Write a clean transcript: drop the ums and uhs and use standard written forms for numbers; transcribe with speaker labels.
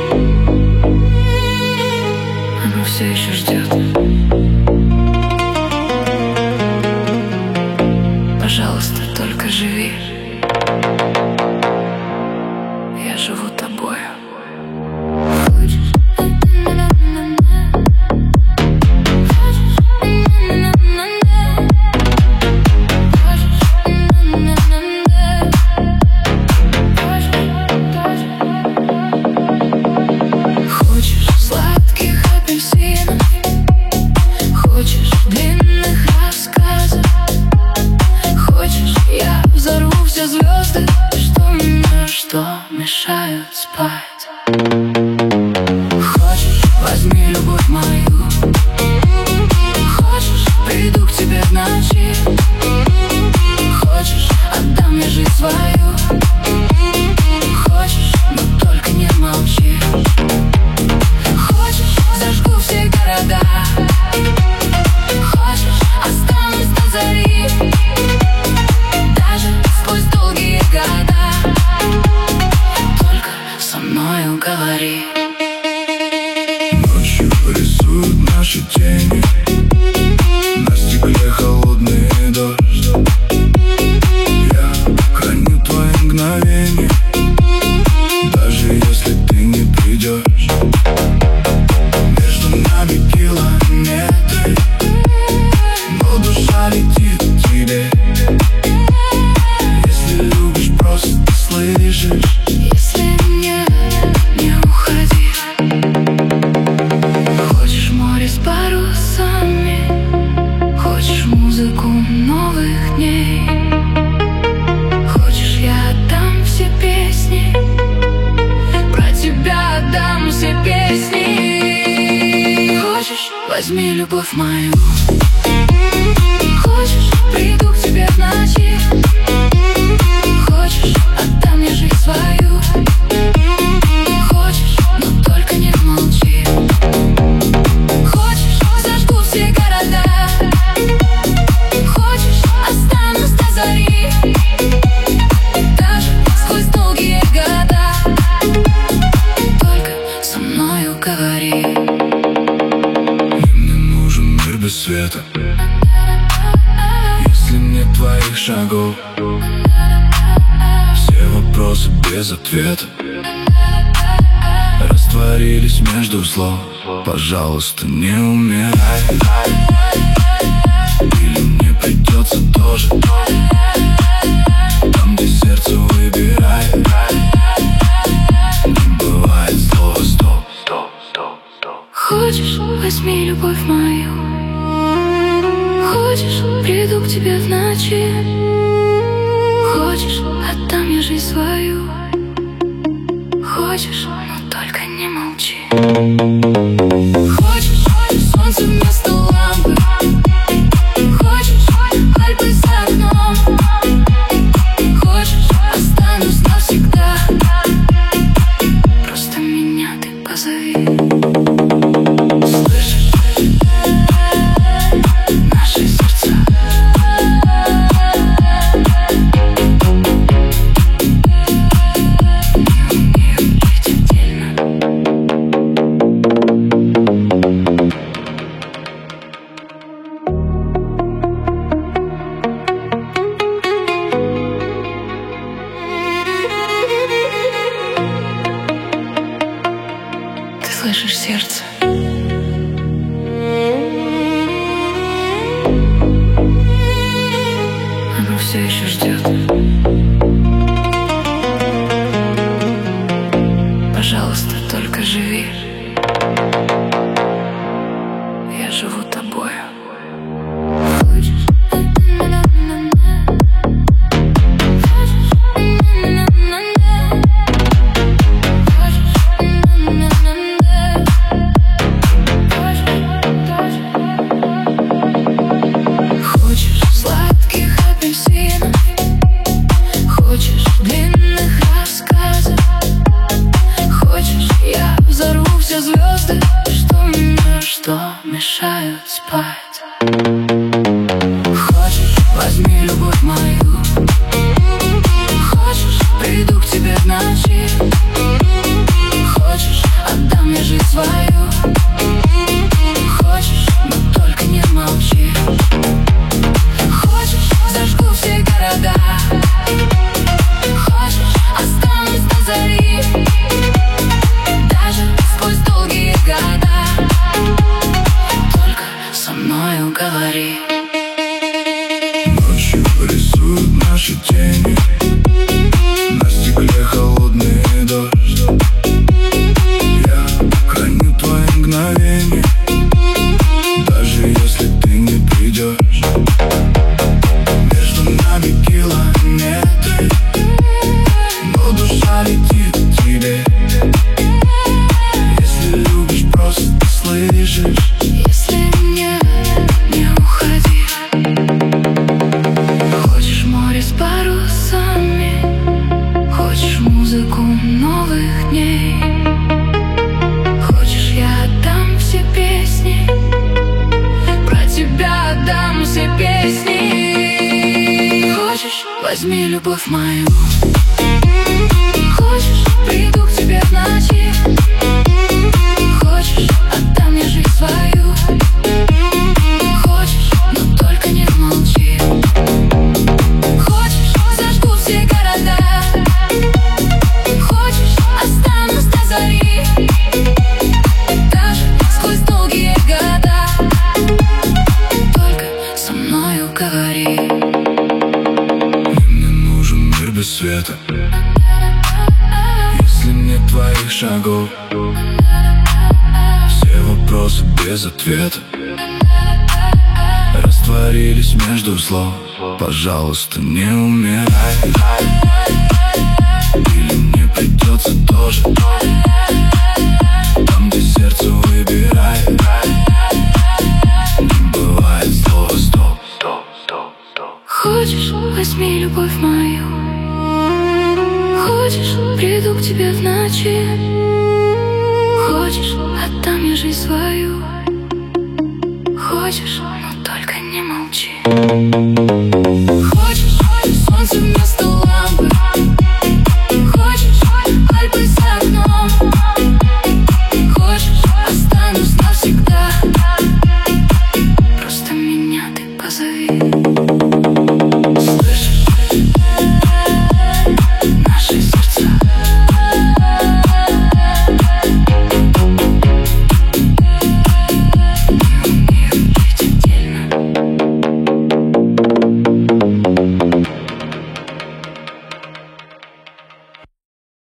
Speaker 1: Оно все еще ждет. Пожалуйста, только живи. Я живу тобою. Хочешь сладких апельсинов, хочешь длинных рассказов, хочешь, я взорву все звезды, что мешают спать. Хочешь, возьми любовь мою, хочешь, приду к тебе в ночи, хочешь, отдам мне жизнь свою, хочешь, но только не молчи. Хочешь, зажгу все города, хочешь, останусь до зари, даже сквозь долгие года. Только со мною говори.
Speaker 2: Ночью рисуют наши тени, на стекле холодный дождь. Я храню твои мгновения, даже если ты не придешь. Между нами километры, но душа летит к тебе. Если любишь, просто ты слышишь.
Speaker 1: Если нет, не уходи. Хочешь море с парусами, хочешь музыку новых дней, хочешь, я отдам все песни, про тебя отдам все песни. Хочешь, возьми любовь мою, хочешь, приду к тебе в ночи, хочешь, отдам мне жизнь свою, хочешь, но только не молчи. Хочешь, зажгу все города, хочешь, останусь до зари, даже сквозь долгие года. Только со мною говори.
Speaker 2: Мне нужен мир без света, если нет твоих шагов. Все вопросы без ответа растворились между слов. Пожалуйста, не умирай, или мне придется тоже. Там, где сердце выбирай, не бывает слова стоп.
Speaker 1: Хочешь, возьми любовь мою, хочешь, приду к тебе в ночи, хочешь, отдам мне жизнь свою, хочешь, но только не молчи. Хочешь, солнце вместо лампы, хочешь, Альпы за окном, хочешь, останусь навсегда, просто меня ты позови. Слышишь, наши сердца. Не умеют жить отдельно. Ты слышишь сердце? Оно все еще ждет. Пожалуйста, только живи. Я живу тобою. Хочешь сладких апельсинов, хочешь длинных рассказов, хочешь, я взорву все звезды, что мешают спать. Хочешь, возьми любовь мою, хочешь, приду к тебе в ночи, хочешь, любовь мою. Хочешь, приду к тебе в ночи. Хочешь, отдам мне жизнь свою. Хочешь, но только не молчи. Хочешь, зажгу все города. Хочешь, останусь до зари. Даже сквозь долгие года. Только со мною говори.
Speaker 2: Мне нужен мир без света. Если нет твоих шагов, все вопросы без ответа растворились между слов. Пожалуйста, не умирай. Или мне придется тоже. Там, где сердце выбирает, не бывает слова стоп.
Speaker 1: Хочешь, возьми любовь мою. Хочешь, приду к тебе в ночи. Хочешь, отдам мне жизнь свою. Хочешь,